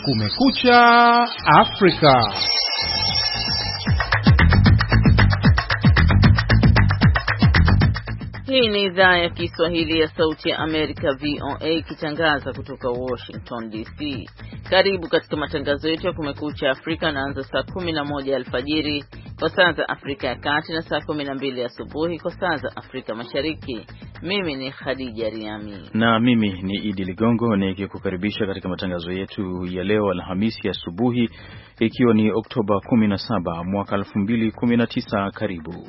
Kumekucha Afrika. Hii ni idhaa ya Kiswahili ya Sauti ya Amerika VOA ikitangaza kutoka Washington DC. Karibu katika matangazo yetu ya Kumekucha Afrika, naanza saa 11 alfajiri kwa saa za Afrika ya Kati na saa 12 asubuhi kwa saa za Afrika Mashariki. Mimi ni Khadija Riami na mimi ni Idi Ligongo nikikukaribisha katika matangazo yetu ya leo Alhamisi asubuhi, ikiwa ni Oktoba 17 mwaka 2019. Karibu.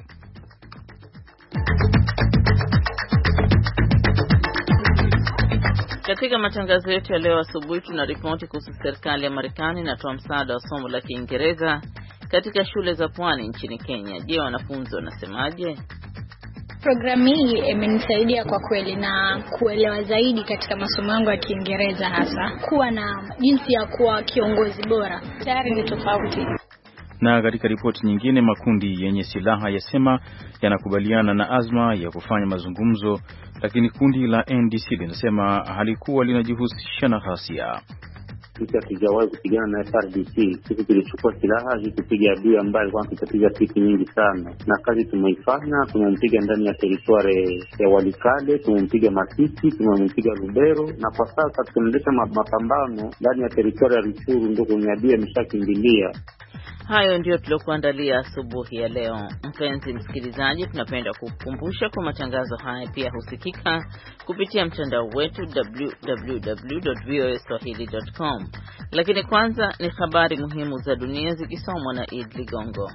Katika matangazo yetu ya leo asubuhi tunaripoti kuhusu serikali ya Marekani inatoa msaada wa somo la Kiingereza katika shule za pwani nchini Kenya. Je, wanafunzi wanasemaje? Programu hii imenisaidia kwa kweli na kuelewa zaidi katika masomo yangu ya Kiingereza, hasa kuwa na jinsi ya kuwa kiongozi bora. Tayari ni tofauti. Na katika ripoti nyingine, makundi yenye silaha yasema yanakubaliana na azma ya kufanya mazungumzo, lakini kundi la NDC linasema halikuwa linajihusisha na ghasia. Sisi hatujawahi kupigana na FRDC. Sisi tulichukua silaha ili kupiga adui ambaye alikuwa akitupiga siku nyingi sana, na kazi tumeifanya. Tumempiga ndani ya teritwari ya Walikale, tumempiga Masisi, tumempiga Lubero, na kwa sasa tunaendesha mapambano ndani ya teritwari ya Ruchuru, ndio kwenye adui ameshakimbilia. Hayo ndio tuliokuandalia asubuhi ya leo. Mpenzi msikilizaji, tunapenda kukukumbusha kwa matangazo haya pia husikika kupitia mtandao wetu www.voaswahili.com. Lakini kwanza ni habari muhimu za dunia zikisomwa na Id Ligongo.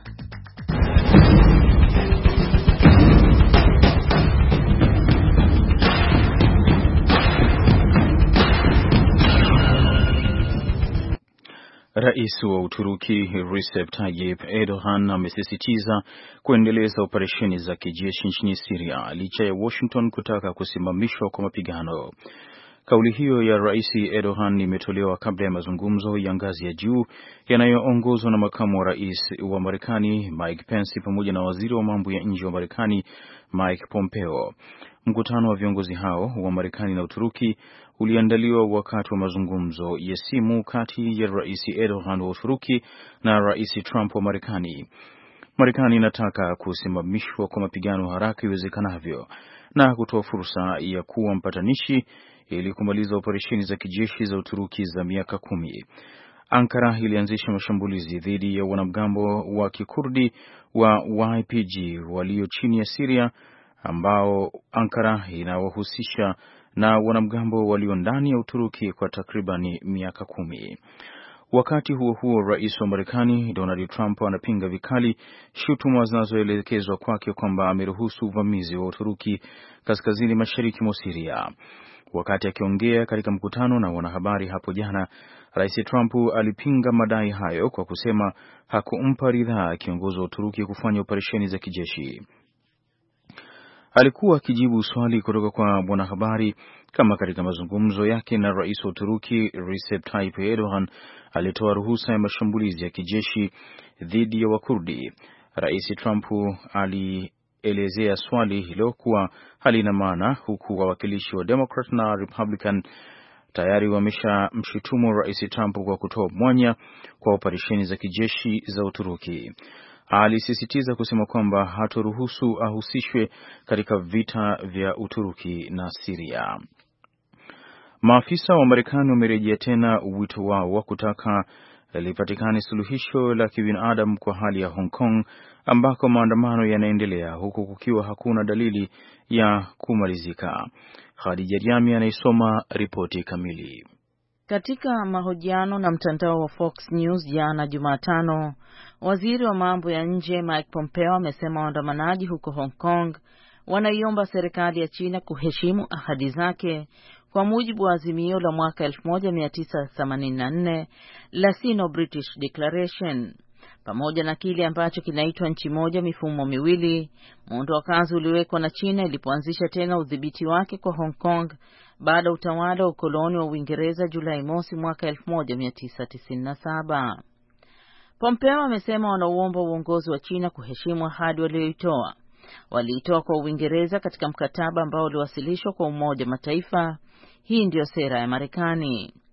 Rais wa Uturuki Recep Tayyip Erdogan amesisitiza kuendeleza operesheni za kijeshi nchini Syria licha ya Washington kutaka kusimamishwa kwa mapigano. Kauli hiyo ya Rais Erdogan imetolewa kabla ya mazungumzo ya ngazi ya juu yanayoongozwa na makamu wa rais wa Marekani Mike Pence pamoja na waziri wa mambo ya nje wa Marekani Mike Pompeo. Mkutano wa viongozi hao wa Marekani na Uturuki uliandaliwa wakati wa mazungumzo ya simu kati ya Rais Erdogan wa Uturuki na Rais Trump wa Marekani. Marekani inataka kusimamishwa kwa mapigano haraka iwezekanavyo na kutoa fursa ya kuwa mpatanishi ili kumaliza operesheni za kijeshi za Uturuki za miaka 10. Ankara ilianzisha mashambulizi dhidi ya wanamgambo wa Kikurdi wa YPG walio chini ya Syria, ambao Ankara inawahusisha na wanamgambo walio ndani ya Uturuki kwa takribani miaka 10. Wakati huo huo, rais wa Marekani Donald Trump anapinga vikali shutuma zinazoelekezwa kwake kwamba ameruhusu uvamizi wa Uturuki kaskazini mashariki mwa Syria. Wakati akiongea katika mkutano na wanahabari hapo jana, Rais Trump alipinga madai hayo kwa kusema hakumpa ridhaa kiongozi wa Uturuki kufanya operesheni za kijeshi. Alikuwa akijibu swali kutoka kwa mwanahabari kama katika mazungumzo yake na rais wa Uturuki Recep Tayyip Erdogan alitoa ruhusa ya mashambulizi ya kijeshi dhidi ya Wakurdi. Rais Trump alielezea swali hilo kuwa halina maana, huku wawakilishi wa Democrat na Republican tayari wameshamshutumu Rais Trump kwa kutoa mwanya kwa operesheni za kijeshi za Uturuki. Alisisitiza kusema kwamba hatoruhusu ahusishwe katika vita vya Uturuki na Syria. Maafisa wa Marekani wamerejea tena wito wao wa kutaka lipatikane suluhisho la kibinadamu kwa hali ya Hong Kong, ambako maandamano yanaendelea huku kukiwa hakuna dalili ya kumalizika. Khadija Riami anaisoma ripoti kamili. Katika mahojiano na mtandao wa Fox News jana Jumatano, waziri wa mambo ya nje Mike Pompeo amesema waandamanaji huko Hong Kong wanaiomba serikali ya China kuheshimu ahadi zake kwa mujibu wa azimio la mwaka 1984 la Sino-British Declaration, pamoja na kile ambacho kinaitwa nchi moja mifumo miwili. Muundo wa kazi uliwekwa na China ilipoanzisha tena udhibiti wake kwa Hong Kong baada ya utawala wa ukoloni wa Uingereza Julai mosi mwaka 1997. Pompeo amesema wanauomba uongozi wa China kuheshimu ahadi walioitoa. Waliitoa kwa Uingereza katika mkataba ambao uliwasilishwa kwa Umoja Mataifa. Hii ndiyo sera ya Marekani.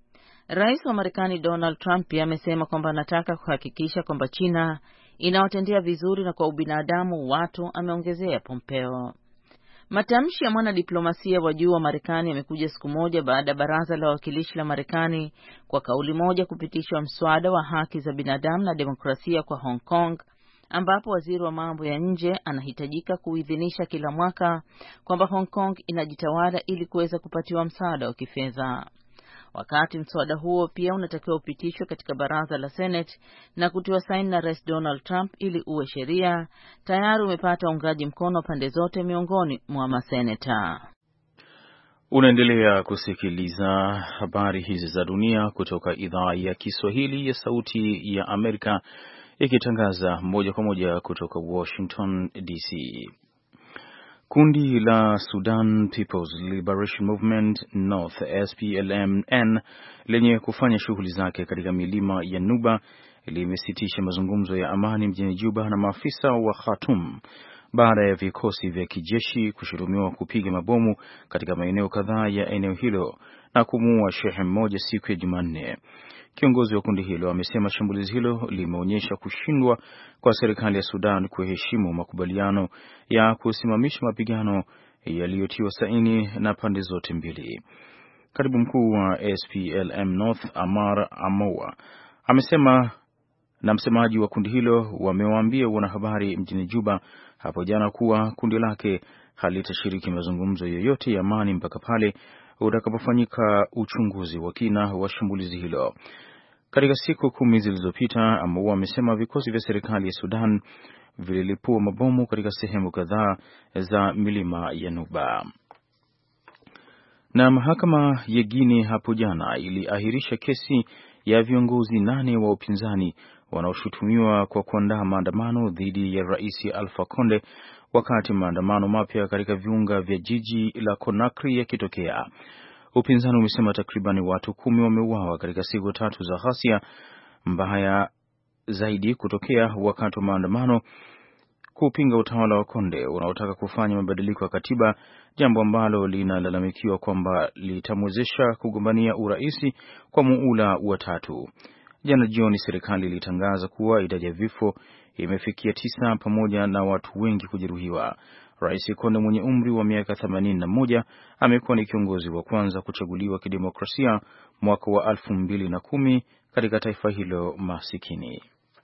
Rais wa Marekani Donald Trump pia amesema kwamba anataka kuhakikisha kwamba China inawatendea vizuri na kwa ubinadamu watu, ameongezea Pompeo. Matamshi ya mwanadiplomasia wa juu wa Marekani yamekuja siku moja baada ya baraza la wawakilishi la Marekani kwa kauli moja kupitisha mswada wa haki za binadamu na demokrasia kwa Hong Kong, ambapo waziri wa mambo ya nje anahitajika kuidhinisha kila mwaka kwamba Hong Kong inajitawala ili kuweza kupatiwa msaada wa kifedha. Wakati mswada huo pia unatakiwa upitishwe katika baraza la Senate na kutiwa saini na Rais Donald Trump ili uwe sheria, tayari umepata uungaji mkono wa pande zote miongoni mwa maseneta. Unaendelea kusikiliza habari hizi za dunia kutoka idhaa ya Kiswahili ya Sauti ya Amerika, ikitangaza moja kwa moja kutoka Washington DC. Kundi la Sudan People's Liberation Movement North SPLM-N lenye kufanya shughuli zake katika milima ya Nuba limesitisha mazungumzo ya amani mjini Juba na maafisa wa Khartoum baada ya vikosi vya kijeshi kushutumiwa kupiga mabomu katika maeneo kadhaa ya eneo hilo na kumuua shehe mmoja siku ya Jumanne. Kiongozi wa kundi hilo amesema shambulizi hilo limeonyesha kushindwa kwa serikali ya Sudan kuheshimu makubaliano ya kusimamisha mapigano yaliyotiwa saini na pande zote mbili. Katibu mkuu wa SPLM North Amar Amowa amesema na msemaji wa kundi hilo wamewaambia wanahabari mjini Juba hapo jana kuwa kundi lake halitashiriki mazungumzo yoyote ya amani mpaka pale utakapofanyika uchunguzi wa kina wa shambulizi hilo. Katika siku 10 zilizopita, Amowa amesema vikosi vya serikali ya Sudan vililipua mabomu katika sehemu kadhaa za milima ya Nuba. Na mahakama ya Guinea hapo jana iliahirisha kesi ya viongozi 8 wa upinzani wanaoshutumiwa kwa kuandaa maandamano dhidi ya Rais Alpha Conde wakati maandamano mapya katika viunga vya jiji la Conakry yakitokea. Upinzani umesema takriban watu 10 wameuawa katika siku 3 za ghasia mbaya zaidi kutokea wakati wa maandamano kupinga utawala wa Conde unaotaka kufanya mabadiliko ya katiba, jambo ambalo linalalamikiwa kwamba litamwezesha kugombania uraisi kwa muhula wa 3. Jana jioni serikali ilitangaza kuwa idadi ya vifo imefikia 9 pamoja na watu wengi kujeruhiwa. Rais Conde mwenye umri wa miaka 81 amekuwa ni kiongozi wa kwanza kuchaguliwa kidemokrasia mwaka wa 2010 katika taifa hilo masikini.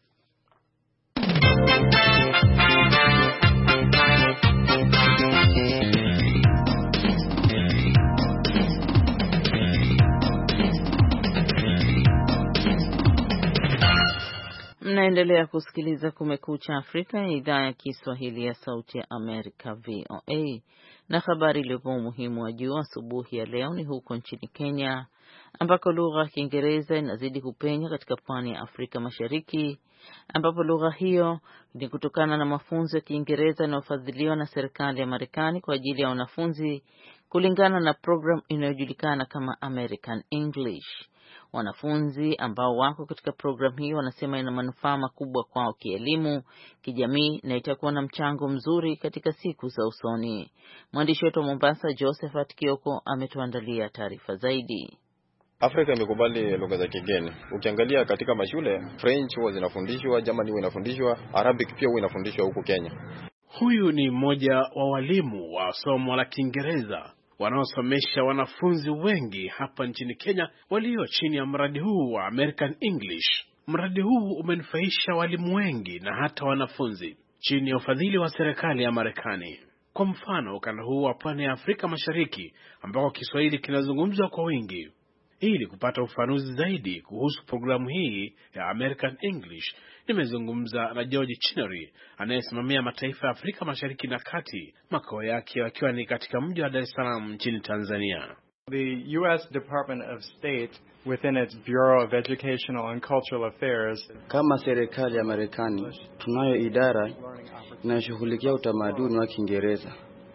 Mnaendelea kusikiliza Kumekucha Afrika ya idhaa ya Kiswahili ya Sauti ya Amerika VOA, na habari iliyopewa umuhimu wa juu asubuhi ya leo ni huko nchini Kenya ambako lugha ya Kiingereza inazidi kupenya katika pwani ya Afrika Mashariki, ambapo lugha hiyo ni kutokana na mafunzo ya Kiingereza yanayofadhiliwa na serikali ya Marekani kwa ajili ya wanafunzi kulingana na program inayojulikana kama American English. Wanafunzi ambao wako katika programu hiyo wanasema ina manufaa makubwa kwao kielimu, kijamii na itakuwa na mchango mzuri katika siku za usoni. Mwandishi wetu wa Mombasa Josephat Kioko ametuandalia taarifa zaidi. Afrika imekubali lugha za kigeni. Ukiangalia katika mashule, French huwa zinafundishwa, German huwa inafundishwa, Arabic pia huwa inafundishwa huko Kenya. Huyu ni mmoja wa walimu wa somo la Kiingereza wanaosomesha wanafunzi wengi hapa nchini Kenya walio chini ya mradi huu wa American English. Mradi huu umenufaisha walimu wengi na hata wanafunzi chini ya ufadhili wa serikali ya Marekani. Kwa mfano, ukanda huu wa pwani ya Afrika Mashariki ambako Kiswahili kinazungumzwa kwa wingi. Ili kupata ufanuzi zaidi kuhusu programu hii ya American English, nimezungumza na George Chinnery anayesimamia mataifa ya Afrika Mashariki na Kati, makao yake yakiwa ni katika mji wa Dar es Salaam nchini Tanzania. The US Department of State within its Bureau of Educational and Cultural Affairs, kama serikali ya Marekani, tunayo idara inayoshughulikia utamaduni wa Kiingereza.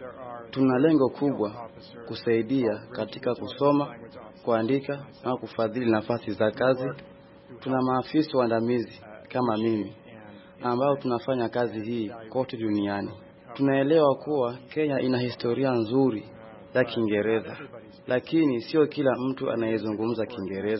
Tuna lengo kubwa kusaidia katika kusoma, kuandika na kufadhili nafasi za kazi. Tuna maafisa waandamizi kama mimi ambao tunafanya kazi hii kote duniani. Tunaelewa kuwa Kenya ina historia nzuri ya Kiingereza, lakini sio kila mtu anayezungumza Kiingereza.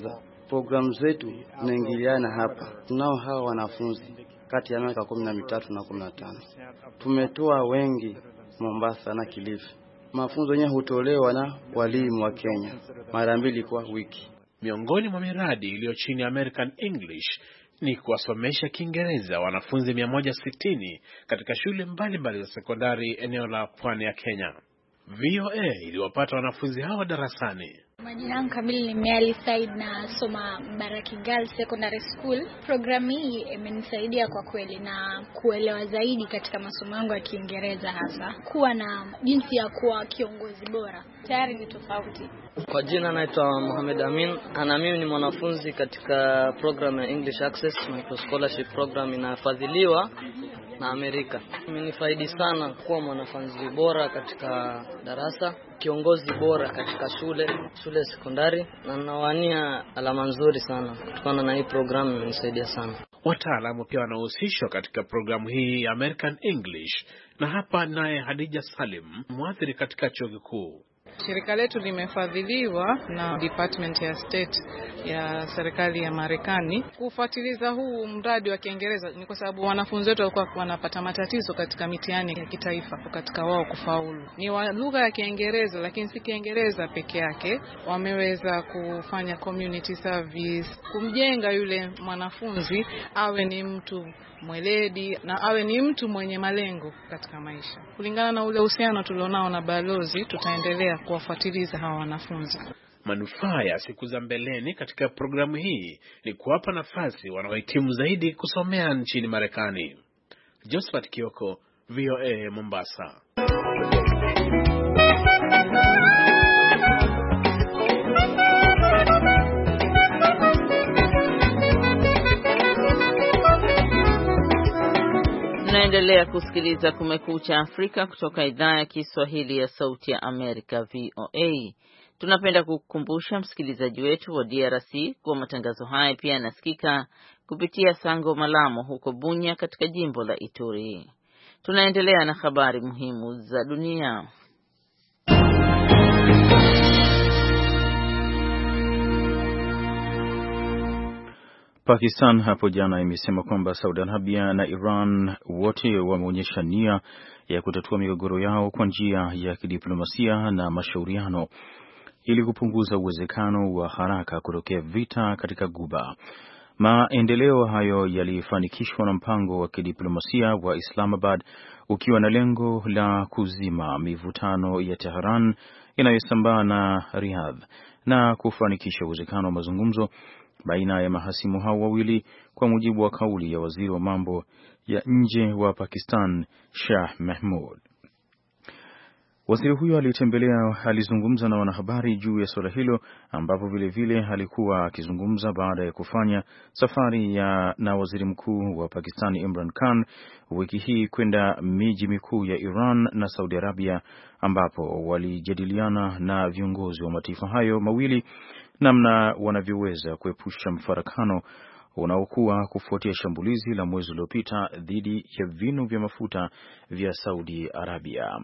Programu zetu zinaingiliana hapa. Tunao hawa wanafunzi kati ya miaka 13 na 15. Tumetoa wengi Mombasa na Kilifi. Mafunzo yenyewe hutolewa na walimu wa Kenya mara 2 kwa wiki. Miongoni mwa miradi iliyo chini ya American English ni kuwasomesha Kiingereza wanafunzi 160 katika shule mbalimbali za sekondari eneo la pwani ya Kenya. VOA iliwapata wanafunzi hawa darasani. Majina yangu kamili ni Meali Said na soma Baraki Girls Secondary School. Programu hii imenisaidia kwa kweli na kuelewa zaidi katika masomo yangu ya Kiingereza, hasa kuwa na jinsi ya kuwa kiongozi bora. Tayari ni tofauti. Kwa jina naitwa Mohamed Amin, na mimi ni mwanafunzi katika program ya English Access Micro Scholarship Program inafadhiliwa na Amerika. Imenifaidi sana kuwa mwanafunzi bora katika darasa, kiongozi bora katika shule sekondari, na nawania alama nzuri sana kutokana na hii programu. Imenisaidia sana. Wataalamu pia wanahusishwa katika programu hii ya American English, na hapa naye Hadija Salim, mwathiri katika chuo kikuu. Shirika letu limefadhiliwa na Department ya State ya serikali ya Marekani kufuatiliza huu mradi wa Kiingereza. Ni kwa sababu wanafunzi wetu walikuwa wanapata matatizo katika mitihani ya kitaifa katika wao kufaulu. Ni wa lugha ya Kiingereza, lakini si Kiingereza peke yake. Wameweza kufanya community service, kumjenga yule mwanafunzi awe ni mtu mweledi na awe ni mtu mwenye malengo katika maisha. Kulingana na ule uhusiano tulionao na balozi, tutaendelea kuwafuatiliza hawa wanafunzi. Manufaa ya siku za mbeleni katika programu hii ni kuwapa nafasi wanaohitimu zaidi kusomea nchini Marekani. Josephat Kioko, VOA Mombasa. Tunaendelea kusikiliza Kumekucha Afrika kutoka idhaa ya Kiswahili ya Sauti ya Amerika, VOA. Tunapenda kukukumbusha msikilizaji wetu wa DRC kuwa matangazo haya pia yanasikika kupitia Sango Malamo huko Bunya katika jimbo la Ituri. Tunaendelea na habari muhimu za dunia. Pakistan hapo jana imesema kwamba Saudi Arabia na Iran wote wameonyesha nia ya kutatua migogoro yao kwa njia ya kidiplomasia na mashauriano ili kupunguza uwezekano wa haraka kutokea vita katika Ghuba. Maendeleo hayo yalifanikishwa na mpango wa kidiplomasia wa Islamabad ukiwa na lengo la kuzima mivutano ya Tehran inayosambaa na Riyadh na kufanikisha uwezekano wa mazungumzo baina ya mahasimu hao wawili, kwa mujibu wa kauli ya waziri wa mambo ya nje wa Pakistan, Shah Mahmud. Waziri huyo alizungumza na wanahabari juu ya suala hilo, ambapo vile alikuwa akizungumza baada ya kufanya safari na waziri mkuu wa Pakistan Imran Khan wiki hii kwenda miji mikuu ya Iran na Saudi Arabia, ambapo walijadiliana na viongozi wa mataifa hayo mawili namna wanavyoweza kuepusha mfarakano unaokuwa kufuatia shambulizi la mwezi uliopita dhidi ya vinu vya mafuta vya Saudi Arabia.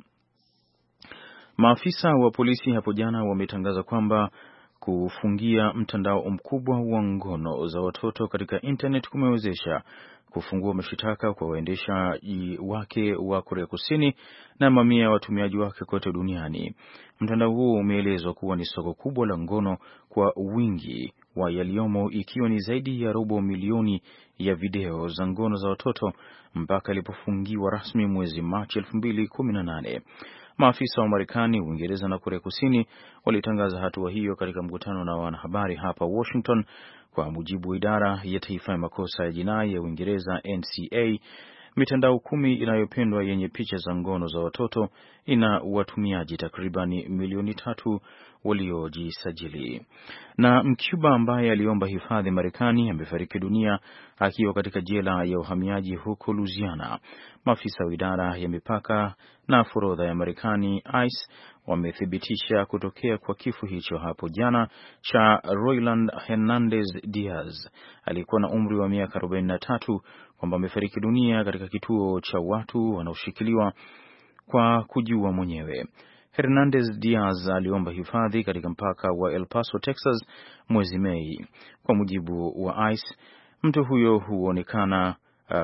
Maafisa wa polisi hapo jana wametangaza kwamba kufungia mtandao mkubwa wa ngono za watoto katika internet kumewezesha kufungua mashitaka kwa waendeshaji wake wa Korea Kusini na mamia ya watumiaji wake kote duniani. Mtandao huo umeelezwa kuwa ni soko kubwa la ngono kwa wingi wa yaliomo, ikiwa ni zaidi ya robo milioni ya video za ngono za watoto mpaka ilipofungiwa rasmi mwezi Machi 2018. Maafisa wa Marekani, Uingereza na Korea Kusini walitangaza hatua hiyo katika mkutano na wanahabari hapa Washington. Kwa mujibu wa idara ya taifa ya makosa ya jinai ya Uingereza NCA, mitandao 10 inayopendwa yenye picha za ngono za watoto ina watumiaji takribani milioni 3 waliojisajili. Na Mcuba ambaye aliomba hifadhi Marekani amefariki dunia akiwa katika jela ya uhamiaji huko Louisiana. Maafisa wa idara ya mipaka na forodha ya Marekani ICE wamethibitisha kutokea kwa kifo hicho hapo jana cha Royland Hernandez Diaz. Alikuwa na umri wa miaka 43, kwamba amefariki dunia katika kituo cha watu wanaoshikiliwa kwa kujiua mwenyewe. Hernandez Diaz aliomba hifadhi katika mpaka wa El Paso, Texas mwezi Mei. Kwa mujibu wa ICE, mtu huyo hakuonekana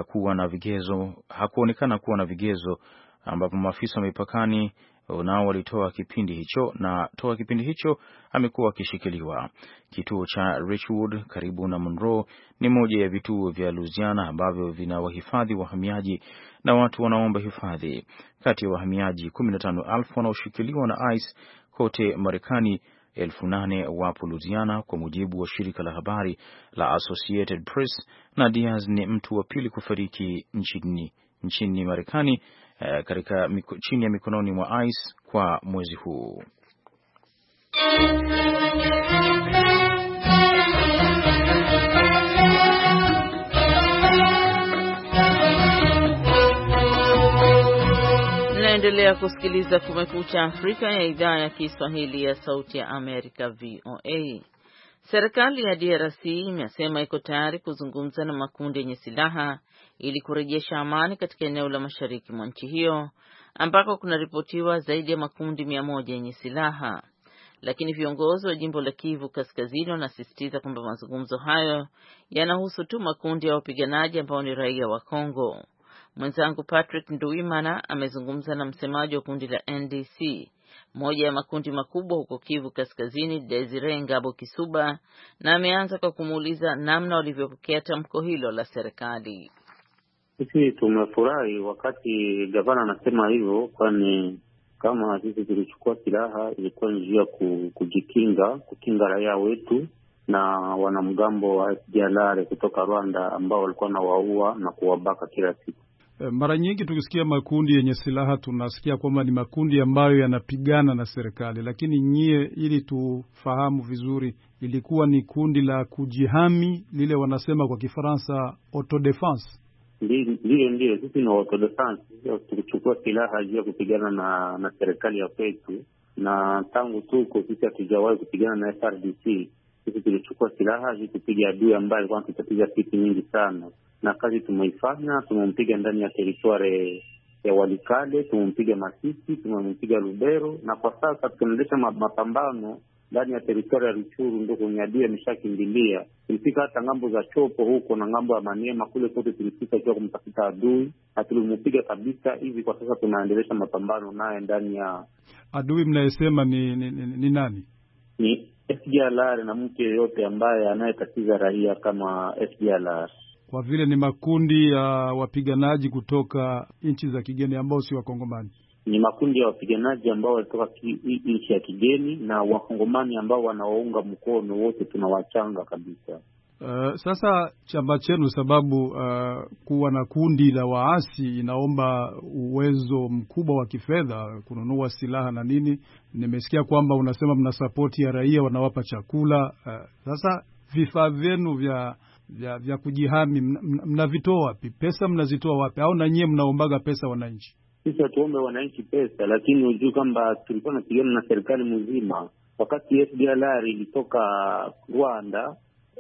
kuwa na vigezo ambapo maafisa wa mipakani nao walitoa kipindi hicho, na toa kipindi hicho amekuwa akishikiliwa. Kituo cha Richwood karibu na Monroe ni moja ya vituo vya Louisiana ambavyo vina wahifadhi wahamiaji na watu wanaomba hifadhi. Kati ya wahamiaji 15,000 wanaoshikiliwa na ICE kote Marekani, 8,000 wapo Louisiana, kwa mujibu wa shirika la habari la Associated Press, na Diaz ni mtu wa pili kufariki nchini Marekani chini ya mikononi mwa ICE kwa mwezi huu. Naendelea kusikiliza Kumekucha Afrika ya idhaa ya Kiswahili ya Sauti ya Amerika, VOA. Serikali ya DRC imesema iko tayari kuzungumza na makundi yenye silaha ili kurejesha amani katika eneo la mashariki mwa nchi hiyo ambako kunaripotiwa zaidi ya makundi 100 yenye silaha. Lakini viongozi wa jimbo la Kivu Kaskazini wanasisitiza kwamba mazungumzo hayo yanahusu tu makundi ya wapiganaji ambao ni raia wa Kongo. Mwenzangu Patrick Nduwimana amezungumza na msemaji wa kundi la NDC, moja ya makundi makubwa huko Kivu Kaskazini, Desire Ngabo Kisuba, na ameanza kwa kumuuliza namna walivyopokea tamko hilo la serikali. Sisi tumefurahi wakati gavana anasema hivyo, kwani kama sisi tulichukua silaha ilikuwa njia kukinga raia wetu na wanamgambo wa FDLR kutoka Rwanda ambao walikuwa na waua na kuwabaka kila siku. Mara nyingi tukisikia makundi yenye silaha tunasikia kwamba ni makundi ambayo yanapigana na serikali, lakini nyie, ili tufahamu vizuri, ilikuwa ni kundi la kujihami, lile wanasema kwa Kifaransa autodefense. Ndio, sisi ni autodefense. Tulichukua silaha ya kupigana na serikali ya kwetu, na tangu tuko sisi hatujawahi kupigana na FRDC. Sisi tulichukua silaha ili kupiga adui ambaye alikuwa anatatiza siku nyingi sana, na kazi tumeifanya. Tumempiga ndani ya teritwari ya Walikale, tumempiga Masisi, tumempiga Lubero, na kwa sasa tunaendesha mapambano ndani ya teritwari ya Ruchuru, ndio kwenye adui ameshakimbilia. Tulifika hata ngambo za Chopo huko na ngambo ya Maniema, kule kote tulifika kwa kumtafuta adui na tulimpiga kabisa. Hivi kwa sasa tunaendelesha mapambano naye ndani ya adui. Mnayesema ni nani? Ni FDLR na mtu yeyote ambaye anayetatiza raia kama FDLR. Kwa vile ni makundi ya wapiganaji kutoka nchi za kigeni ambao si Wakongomani. Ni makundi ya wapiganaji ambao walitoka nchi ya kigeni, na Wakongomani ambao wanawaunga mkono wote tunawachanga kabisa. Sasa chama chenu, sababu kuwa na kundi la waasi inaomba uwezo mkubwa wa kifedha, kununua silaha na nini. Nimesikia kwamba unasema mna support ya raia, wanawapa chakula. Sasa vifaa vyenu vya kujihami mnavitoa wapi? Pesa mnazitoa wapi? Au na nyie mnaombaga pesa wananchi? Sisi hatuombe wananchi pesa, lakini unajua kwamba tulikuwa tunapigana na serikali mzima. Wakati FDLR ilitoka Rwanda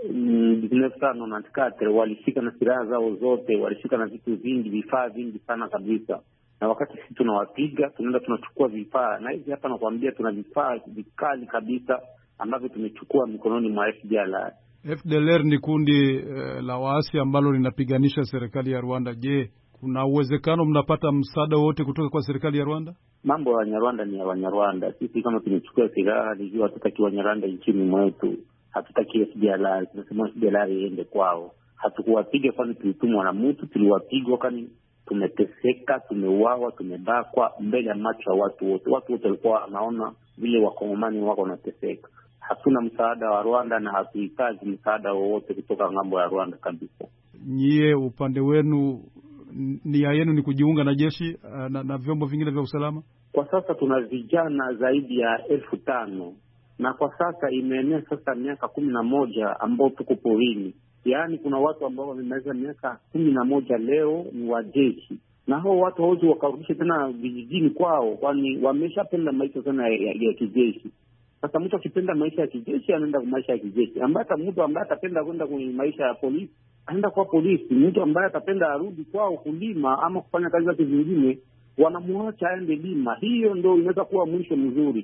1994, walifika na silaha zao zote, walifika na vitu vingi, vifaa vingi sana kabisa. Na wakati sisi tunawapiga, tunaenda tunachukua vifaa, na hivi hapa nakwambia tuna vifaa vikali kabisa ambavyo tumechukua mikononi mwa FDLR. FDLR ni kundi la waasi ambalo linapiganisha serikali ya Rwanda. Je, kuna uwezekano mnapata msaada wote kutoka kwa serikali ya Rwanda? Mambo ya Wanyarwanda ni ya Wanyarwanda. Sisi kama tumechukua silaha, ndio hatutaki Wanyarwanda nchini mwetu. Hatutaki FDLR. Tunasema FDLR iende kwao. Hatukuwapiga kwani tulitumwa na mtu, tuliwapiga kwani tumeteseka, tumeuawa, tumebakwa mbele ya macho ya watu wote. Watu wote walikuwa wanaona vile Wakongomani wako wanateseka. Hatuna msaada wa Rwanda na hatuhitaji msaada wowote kutoka ngambo ya Rwanda kabisa. Nyie upande wenu, nia yenu ni kujiunga na jeshi na vyombo vingine vya usalama? Kwa sasa tuna vijana zaidi ya 5,000 na kwa sasa imeenea sasa miaka 11 ambao tuko porini. Yaani kuna watu ambao wamemaliza miaka 11 leo ni wa jeshi, na hao watu hawezi wakarudisha tena vijijini kwao, kwani wameshapenda maisha sana ya kijeshi. Sasa mtu akipenda maisha ya kijeshi anaenda kwa maisha ya kijeshi, ambaye mtu ambaye atapenda kwenda kwenye maisha ya polisi anaenda kwa polisi. Mtu ambaye atapenda arudi kwao kulima ama kufanya kazi zake zingine wanamwacha aende Lima. Hiyo ndio inaweza kuwa mwisho mzuri.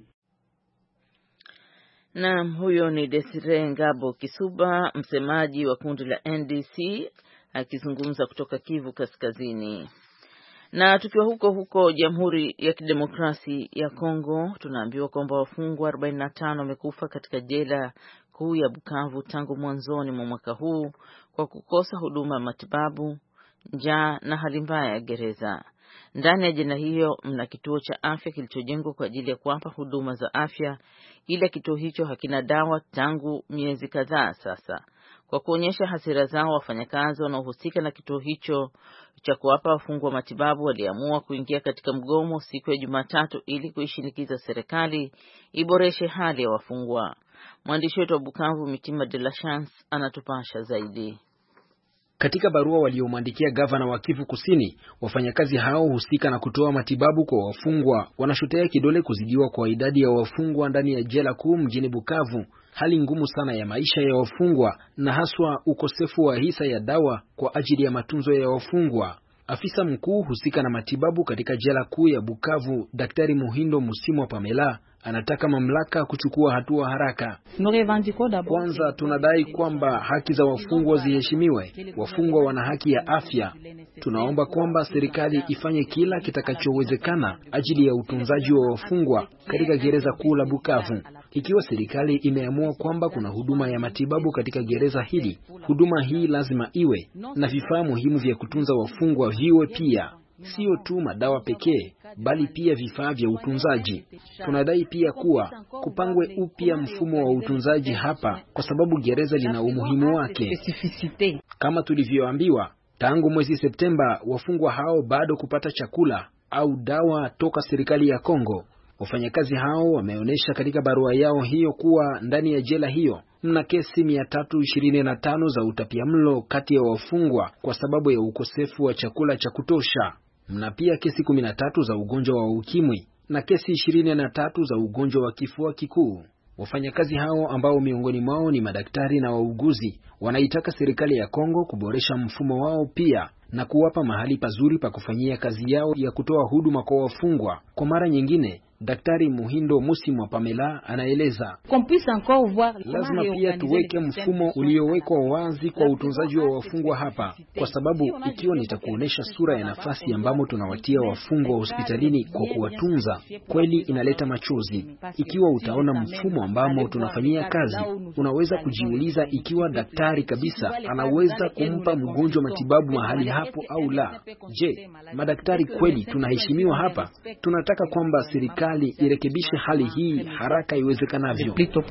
Naam, huyo ni Desire Ngabo Kisuba, msemaji wa kundi la NDC, akizungumza kutoka Kivu Kaskazini. Na tukiwa huko Jamhuri ya Kidemokrasi ya Kongo, tunaambiwa kwamba wafungwa 45 wamekufa katika jela kuu ya Bukavu tangu mwanzoni mwa mwaka huu kwa kukosa huduma ya matibabu, njaa na hali mbaya ya gereza. Ndani ya jela hiyo mna kituo cha afya kilichojengwa kwa ajili ya kuwapa huduma za afya, ila kituo hicho hakina dawa tangu miezi kadhaa sasa. Kwa kuonyesha hasira zao, wafanyakazi wanaohusika na kituo hicho cha kuwapa wafungwa matibabu waliamua kuingia katika mgomo siku ya Jumatatu ili kuishinikiza serikali iboreshe hali ya wafungwa. Mwandishi wetu wa Bukavu Mitima de la Chance anatupasha zaidi. Katika barua waliomwandikia gavana wa Kivu Kusini, wafanyakazi hao husika na kutoa matibabu kwa wafungwa wanashotea kidole kuzidiwa kwa idadi ya wafungwa ndani ya jela kuu mjini Bukavu, hali ngumu sana ya maisha ya wafungwa na haswa ukosefu wa hisa ya dawa kwa ajili ya matunzo ya wafungwa. Afisa mkuu husika na matibabu katika jela kuu ya Bukavu, Daktari Muhindo Musimwa Pamela, anataka mamlaka kuchukua hatua haraka. Kwanza tunadai kwamba haki za wafungwa ziheshimiwe. Wafungwa wana haki ya afya. Tunaomba kwamba serikali ifanye kila kitakachowezekana ajili ya utunzaji wa wafungwa katika gereza kuu la Bukavu. Ikiwa serikali imeamua kwamba kuna huduma ya matibabu katika gereza hili, huduma hii lazima iwe na vifaa muhimu vya kutunza wafungwa viwe pia. Sio tu madawa pekee, bali pia vifaa vya utunzaji. Tunadai pia kuwa kupangwe upya mfumo wa utunzaji hapa kwa sababu gereza lina umuhimu wake. Kama tulivyoambiwa, tangu mwezi Septemba wafungwa hao bado kupata chakula au dawa toka serikali ya Kongo. Wafanyakazi hao wameonyesha katika barua yao hiyo kuwa ndani ya jela hiyo mna kesi 325 za utapiamlo kati ya wafungwa kwa sababu ya ukosefu wa chakula cha kutosha. Mna pia kesi 13 za ugonjwa wa ukimwi na kesi 23 za ugonjwa wa kifua kikuu. Wafanyakazi hao ambao miongoni mwao ni madaktari na wauguzi wanaitaka serikali ya Kongo kuboresha mfumo wao pia na kuwapa mahali pazuri pa kufanyia kazi yao ya kutoa huduma kwa wafungwa. Kwa mara nyingine, Daktari Muhindo Musimwa Pamela anaeleza, lazima pia tuweke mfumo uliowekwa wazi kwa utunzaji wa wafungwa hapa, kwa sababu ikiwa nitakuonesha sura ya nafasi ambamo tunawatia wafungwa hospitalini kwa kuwatunza, kweli inaleta machozi. Ikiwa utaona mfumo ambamo tunafanyia kazi, unaweza kujiuliza ikiwa daktari kabisa anaweza kumpa mgonjwa matibabu mahali hapo au la. Je, madaktari kweli tunaheshimiwa hapa? Tunataka kwamba serikali irekebishe hali hii haraka iwezekanavyo.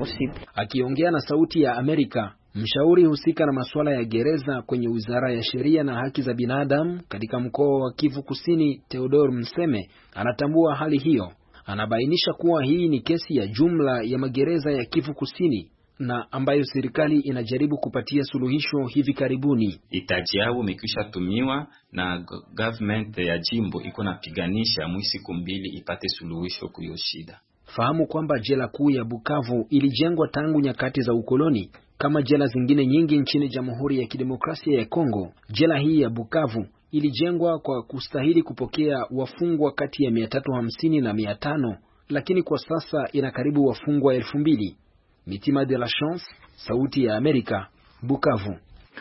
Akiongea na Sauti ya Amerika, mshauri husika na masuala ya gereza kwenye Wizara ya Sheria na Haki za Binadamu katika mkoa wa Kivu Kusini, Theodore Mseme, anatambua hali hiyo. Anabainisha kuwa hii ni kesi ya jumla ya magereza ya Kivu Kusini na ambayo serikali inajaribu kupatia suluhisho hivi karibuni. Itaji yao imekwisha tumiwa na government ya jimbo iko napiganisha siku 2 ipate suluhisho kuyo shida. Fahamu kwamba jela kuu ya Bukavu ilijengwa tangu nyakati za ukoloni kama jela zingine nyingi nchini Jamhuri ya Kidemokrasia ya Kongo. Jela hii ya Bukavu ilijengwa kwa kustahili kupokea wafungwa kati ya 350 na 500, lakini kwa sasa ina karibu wafungwa 2000. Mitima de la Chance, Sauti ya Amerika, Bukavu.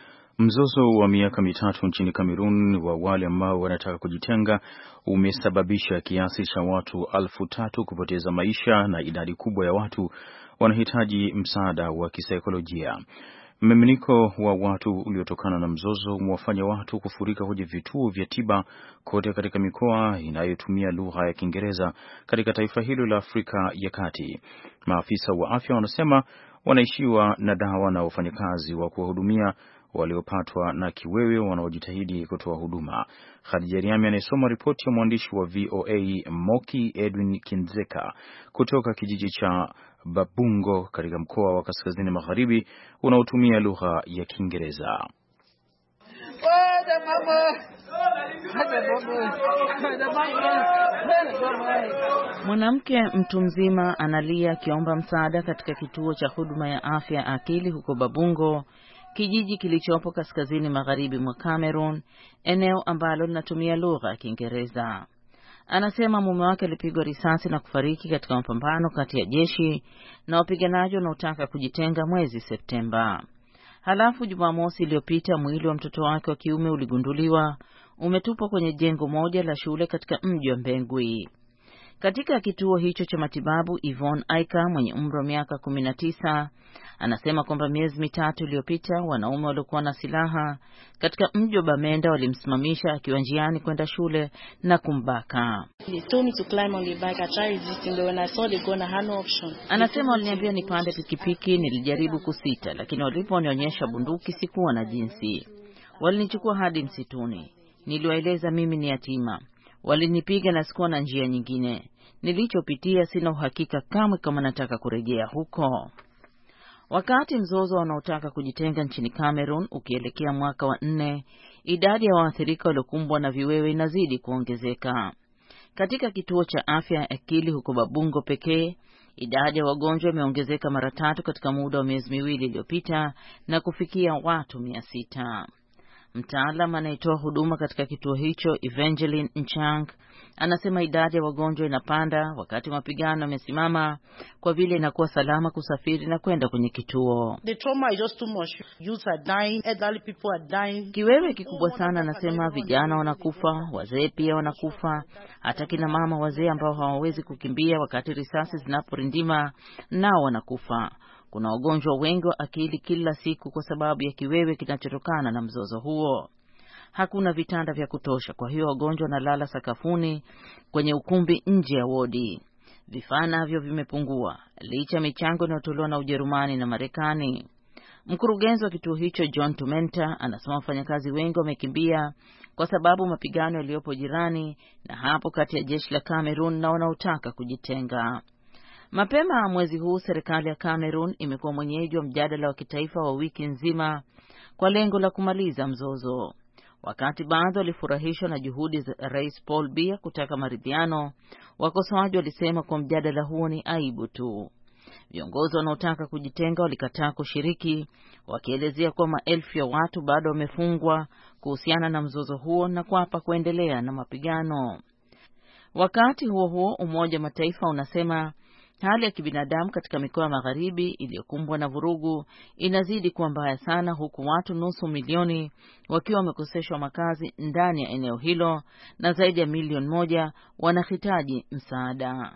Mzozo wa miaka mitatu nchini Kamerun wa wale ambao wanataka kujitenga umesababisha kiasi cha watu 3,000 kupoteza maisha na idadi kubwa ya watu wanahitaji msaada wa kisaikolojia. Mmiminiko wa watu uliotokana na mzozo umewafanya watu kufurika kwenye vituo vya tiba kote katika mikoa inayotumia lugha ya Kiingereza katika taifa hilo la Afrika ya Kati. Maafisa wa afya wanasema wanaishiwa na dawa na wafanyakazi wa kuwahudumia waliopatwa na kiwewe wanaojitahidi kutoa huduma. Khadija Riami anasoma ripoti ya mwandishi wa VOA Moki Edwin Kinzeka kutoka kijiji cha Babungo katika mkoa wa Kaskazini Magharibi unaotumia lugha ya Kiingereza. Mwanamke mtu mzima analia akiomba msaada katika kituo cha huduma ya afya ya akili huko Babungo, kijiji kilichopo kaskazini magharibi mwa Cameroon, eneo ambalo linatumia lugha ya Kiingereza. Anasema mume wake alipigwa risasi na kufariki katika mapambano kati ya jeshi na wapiganaji wanaotaka kujitenga mwezi Septemba. Halafu Jumamosi iliyopita mwili wa mtoto wake wa kiume uligunduliwa umetupwa kwenye jengo moja la shule katika mji wa Mbengui. Katika kituo hicho cha matibabu, Yvonne Aika mwenye umri wa miaka 19 anasema kwamba miezi mitatu iliyopita wanaume waliokuwa na silaha katika mji wa Bamenda walimsimamisha akiwa njiani kwenda shule na kumbaka. Anasema waliniambia nipande pikipiki, nilijaribu kusita, lakini waliponionyesha bunduki sikuwa na jinsi. Walinichukua hadi msituni. Niliwaeleza mimi ni yatima. Walinipiga na sikuwa na njia nyingine. Nilichopitia sina uhakika kamwe kama nataka kurejea huko. Wakati mzozo wanaotaka kujitenga nchini Cameroon ukielekea mwaka wa 4, idadi ya waathirika waliokumbwa na viwewe inazidi kuongezeka. Katika kituo cha afya ya akili huko Babungo pekee, idadi ya wagonjwa imeongezeka mara 3 katika muda wa miezi 2 iliyopita na kufikia watu 600. Mtaalamu anayetoa huduma katika kituo hicho, Evangeline Nchang, anasema idadi ya wagonjwa inapanda wakati mapigano yamesimama kwa vile inakuwa salama kusafiri na kwenda kwenye kituo. The trauma is just too much. Youth are dying, elderly people are dying. Kiwewe kikubwa sana, anasema vijana wanakufa, wazee pia wanakufa, hata kina mama wazee ambao hawawezi kukimbia wakati risasi zinaporindima nao wanakufa. Kuna wagonjwa wengi wa akili kila siku kwa sababu ya kiwewe kinachotokana na mzozo huo. Hakuna vitanda vya kutosha, kwa hiyo wagonjwa wanalala sakafuni kwenye ukumbi nje ya wodi. Vifaa navyo vimepungua licha michango inayotolewa na Ujerumani na Marekani. Mkurugenzi wa kituo hicho John Tumenta anasema wafanyakazi wengi wamekimbia kwa sababu mapigano yaliyopo jirani na hapo kati ya jeshi la Cameroon na wanaotaka kujitenga. Mapema mwezi huu serikali ya Cameroon imekuwa mwenyeji wa mjadala wa kitaifa wa wiki nzima kwa lengo la kumaliza mzozo. Wakati baadhi walifurahishwa na juhudi za Rais Paul Biya kutaka maridhiano, wakosoaji walisema kwa mjadala huo ni aibu tu. Viongozi wanaotaka kujitenga walikataa kushiriki, wakielezea kwa maelfu ya watu bado wamefungwa kuhusiana na mzozo huo na kuapa kuendelea na mapigano. Wakati huo huo, Umoja wa Mataifa unasema hali ya kibinadamu katika mikoa ya magharibi iliyokumbwa na vurugu inazidi kuwa mbaya sana, huku watu nusu milioni wakiwa wamekoseshwa makazi ndani ya eneo hilo na zaidi ya milioni 1 wanahitaji msaada.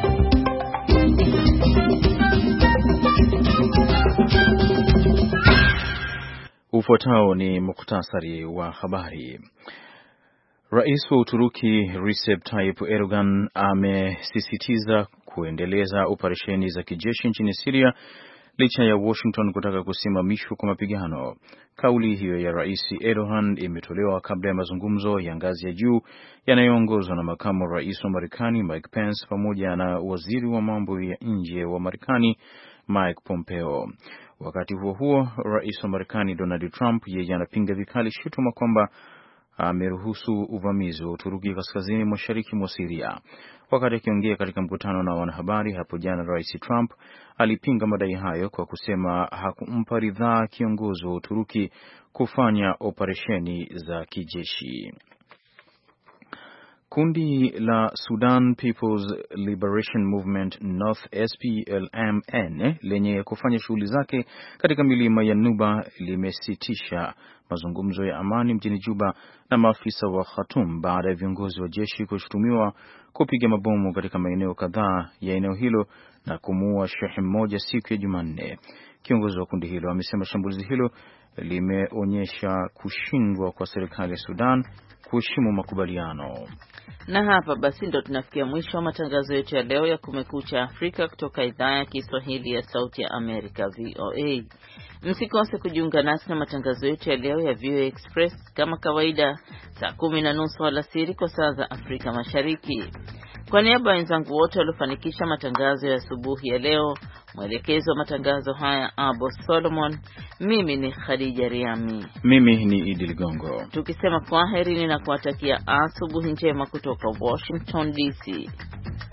Ufuatao ni muktasari wa habari. Rais wa Uturuki Recep Tayyip Erdogan amesisitiza kuendeleza operesheni za kijeshi nchini Syria licha ya Washington kutaka kusimamishwa kwa mapigano. Kauli hiyo ya Rais Erdogan imetolewa kabla ya mazungumzo ya ngazi ya juu yanayoongozwa na makamu wa rais wa Marekani Mike Pence pamoja na waziri wa mambo ya nje wa Marekani Mike Pompeo. Wakati huo huo, rais wa Marekani Donald Trump yeye anapinga vikali shutuma kwamba ameruhusu uvamizi wa Uturuki kaskazini mashariki mwa Syria. Wakati akiongea katika mkutano na wanahabari hapo jana, Rais Trump alipinga madai hayo kwa kusema hakumpa ridhaa kiongozi wa Uturuki kufanya operesheni za kijeshi. Kundi la Sudan People's Liberation Movement North SPLMN lenye kufanya shughuli zake katika milima ya Nuba limesitisha mazungumzo ya amani mjini Juba na maafisa wa Khartoum baada ya viongozi wa jeshi kushutumiwa kupiga mabomu katika maeneo kadhaa ya eneo hilo na kumuua shehe mmoja siku ya Jumanne. Kiongozi wa kundi hilo amesema shambulizi hilo limeonyesha kushindwa kwa serikali ya Sudan kuheshimu makubaliano. Na hapa basi ndo tunafikia mwisho wa matangazo yetu ya leo ya Kumekucha Afrika kutoka idhaa ya Kiswahili ya Sauti ya Amerika VOA. Msikose kujiunga nasi na matangazo yetu ya leo ya VOA Express kama kawaida saa 10:30 alasiri kwa saa za Afrika Mashariki. Kwa niaba ya wenzangu wote waliofanikisha matangazo ya asubuhi ya leo, mwelekezo wa matangazo haya Abo Solomon, mimi ni Khadija Riami, mimi ni Idi Ligongo, tukisema kwaherini na kuwatakia asubuhi njema kutoka Washington DC.